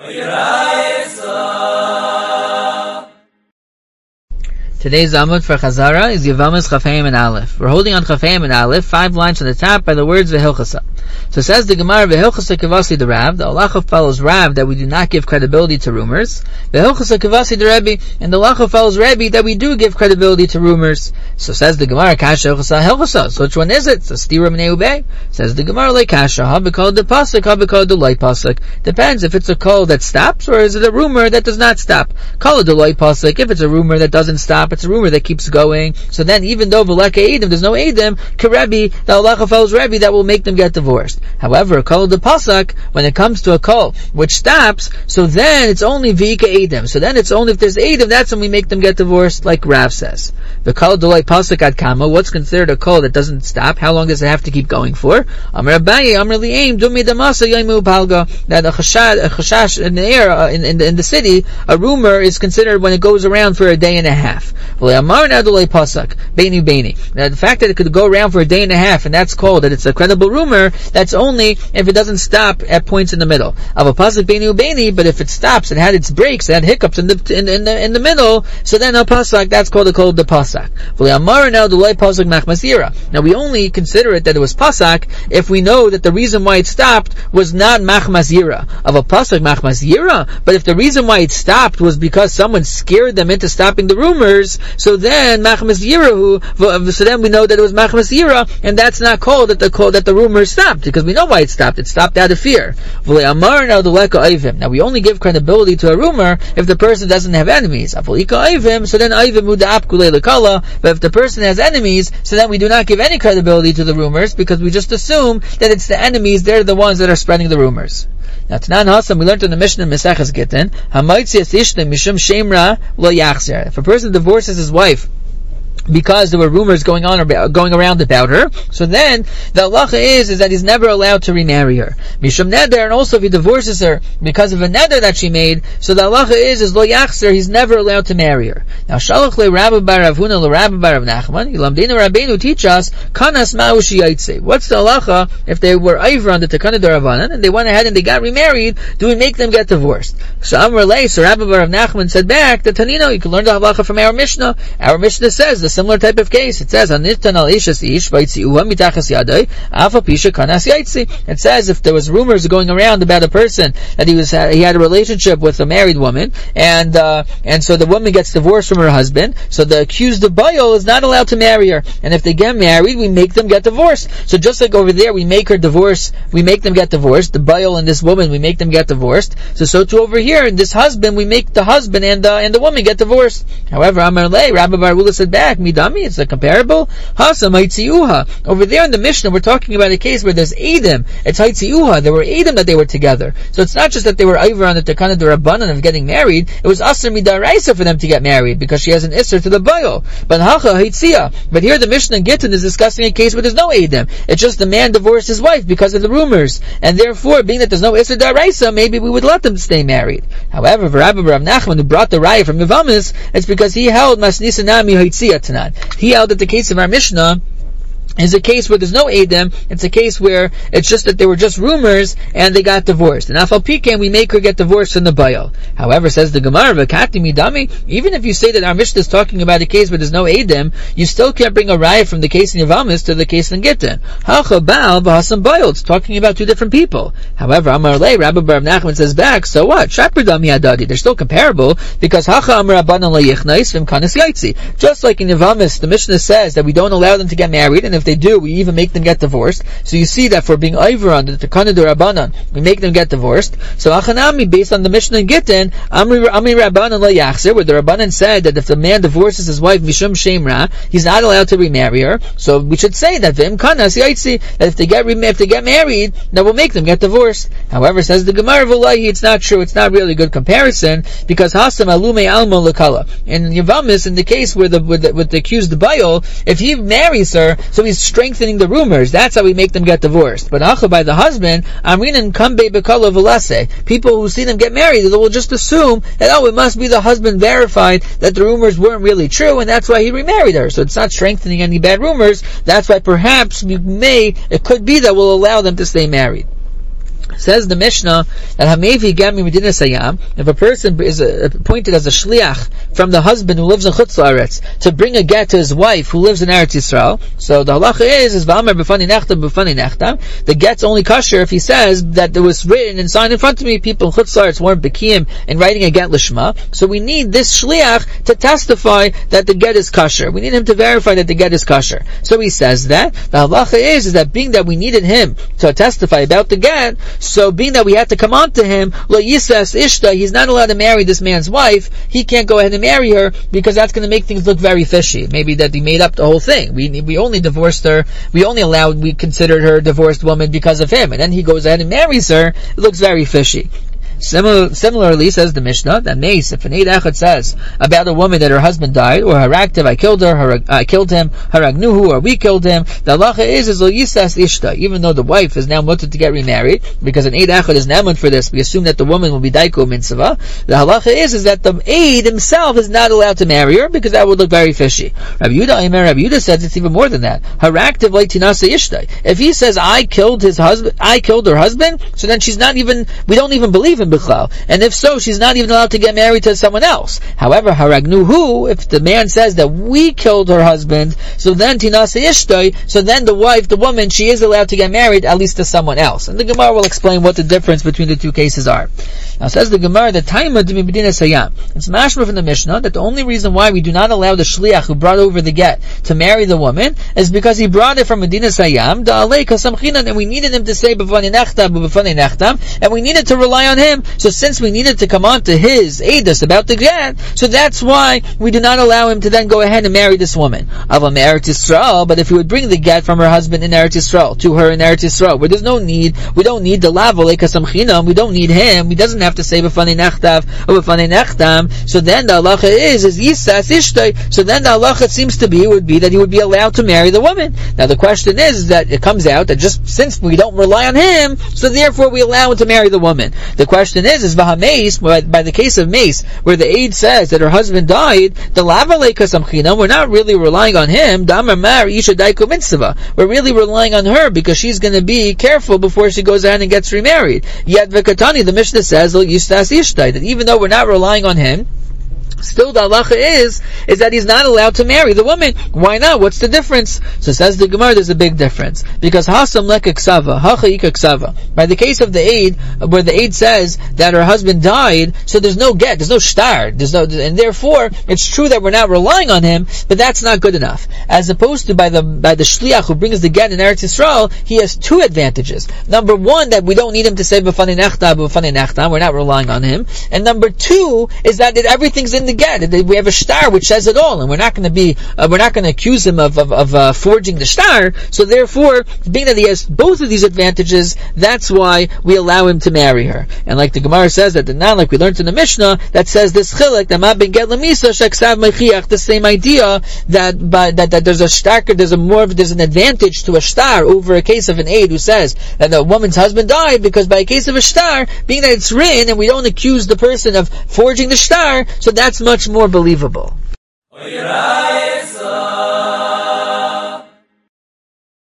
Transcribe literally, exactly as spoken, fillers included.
Today's Amud for Chazara is Yevamos Chafayim and Aleph. We're holding on Chafayim and Aleph, five lines from the top by the words V'hilchasa. So says the Gemara, V'hilchasa kivasi the Rav, the halacha follows Rav that we do not give credibility to rumors. V'hilchasa kivasi the Rebbe, and the halacha follows Rebbe that we do give credibility to rumors. So says the Gemara, Kasha Hilchasa Hilchasa. So which one is it? So Stira M'nei Ubei. Says the Gemara, like Kasha, ha b'kol the pasuk, ha b'kol the loy pasuk. Depends if it's a call that stops or is it a rumor that does not stop. Call it the loy pasuk. If it's a rumor that doesn't stop, it's a rumor that keeps going. So then, even though v'leka edim, there's no edim, Rebbe, the halacha follows Rebbe that will make them get divorced. However, a kol the pasuk, when it comes to a kol which stops, so then it's only v'ika edim. So then it's only if there's edim, that's when we make them get divorced, like Rav says. The kol delay pasuk ad kama, what's considered a kol that doesn't stop? How long does it have to keep going for? Amar Abaye, Amar Li'aim, Dumi damasa yaimu palga. That a chashash, a chashash in the air, uh, in, in, the, in the city, a rumor is considered when it goes around for a day and a half. Amar now delay pasuk, beini beini. Now the fact that it could go around for a day and a half, and that's called that it's a credible rumor, that's only if it doesn't stop at points in the middle. Of a pasuk beini beini, but if it stops, it had its breaks, it had hiccups in the in, in the in the middle, so then a pasuk, that's called a called the pasuk. Now we only consider it that it was pasak if we know that the reason why it stopped was not machmasira of a pasuk machmasira, but if the reason why it stopped was because someone scared them into stopping the rumors, so then machmasirahu, so then we know that it was machmasira, and that's not called that the call that the rumors stopped, because we know why it stopped. It stopped out of fear. Now we only give credibility to a rumor if the person doesn't have enemies. So then but if the person has enemies, so then we do not give any credibility to the rumors, because we just assume that it's the enemies, they're the ones that are spreading the rumors. Now, Tanan Hasam, we learned in the Mishnah in Meseches Gittin, Hamaitzias Ishta Mishum Shemra Lo Yachzer. If a person divorces his wife because there were rumors going on about, going around about her, so then the halacha is is that he's never allowed to remarry her. Mishum neder, and also if he divorces her because of a neder that she made, so the halacha is is lo yachzer, he's never allowed to marry her. Now shalach le Rabbi bar Rav Huna le Rabbi bar Rav Nachman, Yilamdinu Rabbeinu teach us kanas ma'u shiyaitze. What's the halacha if they were over on the Takana D'Ravanan and they went ahead and they got remarried? Do we make them get divorced? So Amar Lei, so Rabbi bar Rav Nachman said back that Tanino, you can learn the halacha from our Mishnah. Our Mishnah says the similar type of case. It says Anittan al ishas ish vaytziuha mitachas yadai afa pisha kanas yaitzi. It says if there was rumors going around about a person that he was he had a relationship with a married woman, and uh, and so the woman gets divorced from her husband, so the accused of bayil is not allowed to marry her, and if they get married, we make them get divorced. So just like over there, we make her divorce, we make them get divorced. The bayil and this woman, we make them get divorced. So so too over here, in this husband, we make the husband and uh, and the woman get divorced. However, Amar Lei, Rabbi Bar Ula said back, midami, it's a comparable. Hasa haitziuha. Over there in the Mishnah, we're talking about a case where there's edim. It's haitziuha. There were edim that they were together. So it's not just that they were over on the Takana D'Rabbanan of getting married. It was asr midaraisa for them to get married because she has an isser to the bayil. But hacha haitzia. But here the Mishnah in Gittin is discussing a case where there's no edim. It's just the man divorced his wife because of the rumors, and therefore, being that there's no isser daraisa, maybe we would let them stay married. However, for Rabbi Rav Nachman, who brought the raya from Yevamis, it's because he held masnisa nami haitzia tanan. He held that the case of our Mishnah is a case where there's no Edom. It's a case where it's just that there were just rumors and they got divorced. And Afal Piken, we make her get divorced from the Bayal. However, says the Gemara, V'kati midami, even if you say that our Mishnah is talking about a case where there's no Edom, you still can't bring a raya from the case in Yavamis to the case in Gittin. Hacha Baal v'Hasan Bayal. It's talking about two different people. However, Amar Lei, Rabbi Bar Nachman says back, so what? Shaperdami Adadi. They're still comparable because Hacha Amar Abanan Le'yichnais V'mkanis Yaitzi. Just like in Yavamis, the Mishnah says that we don't allow them to get married, and if they do, we even make them get divorced. So you see that for being over on the Takana D'Rabbanan, we make them get divorced. So Achanami, based on the Mishnah in Gittin, Amri Amri Rabbanan La Yachzer, where the Rabbanan said that if the man divorces his wife Mishum Shemra, he's not allowed to remarry her. So we should say that V'im Kanas Yaitzi, that if they get if they get married, that will make them get divorced. However, says the Gemara V'Lahi, it's not true. It's not really a good comparison because Hasam Alume Alma Lekala. In Yavamis, in the case where the with the, with the accused Bayal, if he marries her, so he's strengthening the rumors. That's how we make them get divorced. But Acha by the husband, Amrinan Kambe Bekala Velase. People who see them get married, they will just assume that, oh, it must be the husband verified that the rumors weren't really true, and that's why he remarried her. So it's not strengthening any bad rumors. That's why perhaps we may, it could be that we'll allow them to stay married. Says the Mishnah that Hamevi Gami Medina Sayam, if a person is appointed as a shliach from the husband who lives in Chutz La'aretz to bring a get to his wife who lives in Eretz Yisrael, so the halacha is is V'amar b'fani nechtam b'fani nechtam. The get's only kosher if he says that it was written and signed in front of me. People in Chutz La'aretz weren't bekiyim in writing a get lishma, so we need this shliach to testify that the get is kosher. We need him to verify that the get is kosher. So he says that the halacha is is that being that we needed him to testify about the get, so being that we had to come on to him, lo yisas ishta, he's not allowed to marry this man's wife. He can't go ahead and marry her because that's going to make things look very fishy. Maybe that he made up the whole thing. We we only divorced her. We only allowed. We considered her a divorced woman because of him, and then he goes ahead and marries her. It looks very fishy. Similar, similarly, says the Mishnah, that mace, if an Eid Echad says about a woman that her husband died, or haraktiv, I killed her, her I killed him, haragnuhu, or we killed him, the halacha is, is lo yisas ishta, even though the wife is now mutter to get remarried, because an Eid Echad is namun for this, we assume that the woman will be daiko mitzvah, the halacha is, is that the Eid himself is not allowed to marry her, because that would look very fishy. Rabbi Yehuda, Imer, Rabbi Yehuda says it's even more than that. Haraktiv leitinasa ishta. If he says, I killed his husband, I killed her husband, so then she's not even, we don't even believe him. And if so, she's not even allowed to get married to someone else. However, haragnuhu, if the man says that we killed her husband, so then tinasa ishtoi, so then the wife, the woman, she is allowed to get married at least to someone else. And the Gemara will explain what the difference between the two cases are. Now says the Gemara, the taima de medina sayam. It's mashma from the Mishnah that the only reason why we do not allow the shliach who brought over the get to marry the woman is because he brought it from Medina Sayam, da'alei kasam chinan, and we needed him to say b'fani nechtam, b'fani nechtam, and we needed to rely on him. So since we needed to come on to his edus about the get, so that's why we do not allow him to then go ahead and marry this woman. Avam Eretz Yisrael, but if he would bring the get from her husband in Eretz Yisrael to her in Eretz Yisrael, where there's no need, we don't need the lavalei kasam chinam, we don't need him, he doesn't have to say b'fani nechtav or b'fani nechtam, so then the halacha is, is yisas ishtay, so then the halacha seems to be, would be that he would be allowed to marry the woman. Now the question is, is that it comes out that just since we don't rely on him, so therefore we allow him to marry the woman. The question is, is Vahameis, by, by the case of Mace, where the aide says that her husband died, the lavalei kasam chinam, we're not really relying on him, damar mar isha daiko mitzvah. We're really relying on her because she's going to be careful before she goes ahead and gets remarried. Yet v'katani, the Mishnah says, yistas ishtai, that even though we're not relying on him, still the halacha is, is that he's not allowed to marry the woman. Why not? What's the difference? So says the Gemara, there's a big difference. Because hasam leka ksava, hacha ika ksava. By the case of the aide, where the aide says that her husband died, so there's no get, there's no shtar, there's no, and therefore, it's true that we're not relying on him, but that's not good enough. As opposed to by the, by the shliach who brings the get in Eretz Yisrael, he has two advantages. Number one, that we don't need him to say b'fani nechtam, b'fani nechtam, we're not relying on him. And number two, is that everything's in the get. We have a shtar which says it all, and we're not going to be, uh, we're not going to accuse him of of, of uh, forging the shtar. So therefore, being that he has both of these advantages, that's why we allow him to marry her. And like the Gemara says that, not like we learned in the Mishnah, that says this chilek that ma ben get lemisa sheksav mechiach, the same idea that by that, that there's a shtar, there's a more there's an advantage to a shtar over a case of an aide who says that the woman's husband died, because by a case of a shtar, being that it's written and we don't accuse the person of forging the shtar, so that's much more believable.